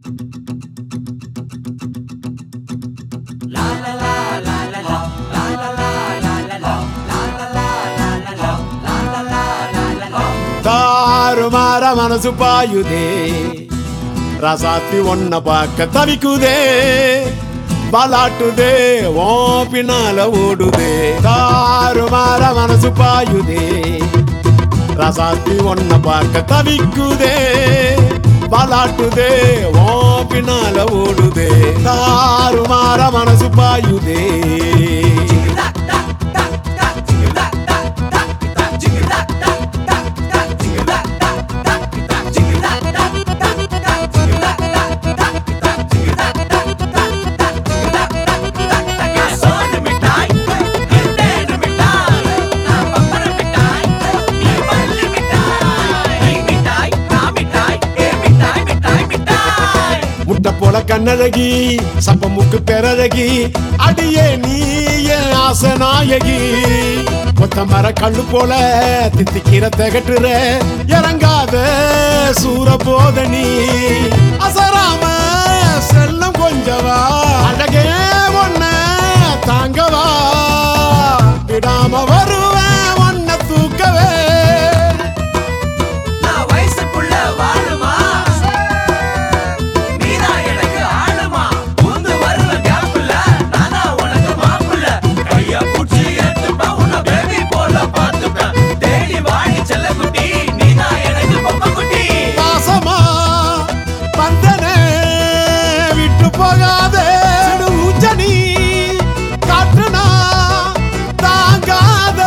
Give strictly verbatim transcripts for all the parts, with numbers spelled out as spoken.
தாறுமாற மனசு பாயுதே, ரசாத்தி ஒன்ன பார்க்க தவிக்குதே, பாலாட்டுதே ஓ பின்னால ஓடுதே. தாறுமாற மனசு பாயுதே, ரசாத்தி ஒன்ன பார்க்க தவிக்குதே, பாலாட்டுதே ஓ பின்னால ஓடுதே. தாறுமாற மனசு பாயுதே. முட்டை போல கண்ணழகி, சப்பமுக்கு பெறழகி, அடியே நீ என் ஆசை நாயகி. கொத்த மர கண்ணு போல தித்திக்கிற திகட்டுற, இறங்காத சூர போதனி. அசராம செல்லம் கொஞ்சவா, அழகே ஒன்ன தாங்கவா, விடாம வருவேன் ஒன்ன தூக்கவே. போகாதே ஊச்சனி காற்றுனா தாங்காத,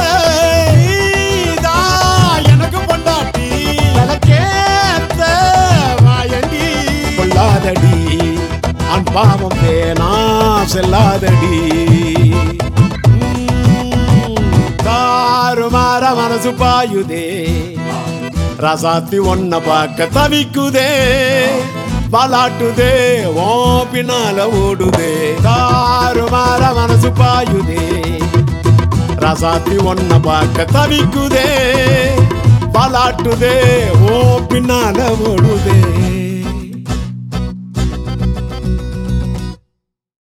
எனக்கு பொண்டாட்டி எனக்கேத்த வாயண்டி. கொள்ளாதடி அன்பாவம் வேணா செல்லாதடி. தாறுமாற மனசு பாயுதே, ரசாத்தி ஒன்ன பார்க்க தவிக்குதே, பாலாட்டுதே ஓ பின்னால ஓடுதே. தாறுமாற மனசு பாயுதே, ரசாத்தி ஒன்ன பார்க்க தவிக்குதே, பாலாட்டுதே ஓ பின்னால ஓடுதே.